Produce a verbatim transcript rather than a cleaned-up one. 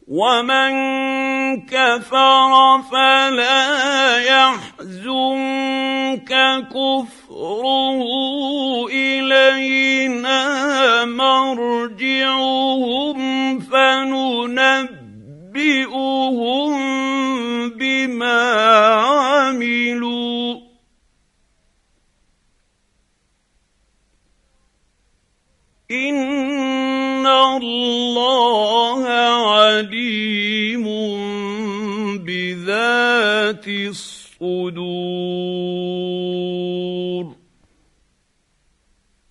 ومن كفر فلا يحزنك كفره إلينا مرجعهم فننبئهم بما عملوا إن الله